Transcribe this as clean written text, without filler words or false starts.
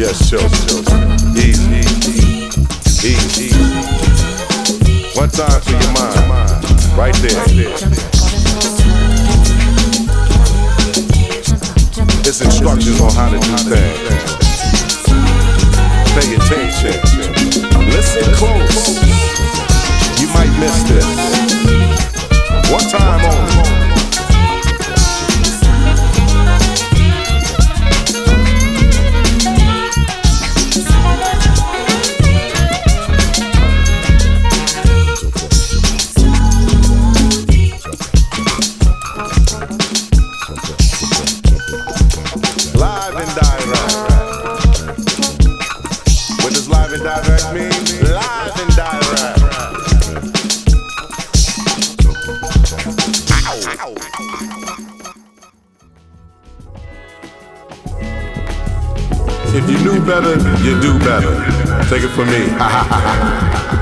just choke. Easy. Easy. One time for your mind. Right there. It's instructions on how to do things. Pay attention. Listen close. You might miss this. One time only. Live and direct. What does live and direct mean? Live and direct. Ow. If you knew better, you do better. Take it from me.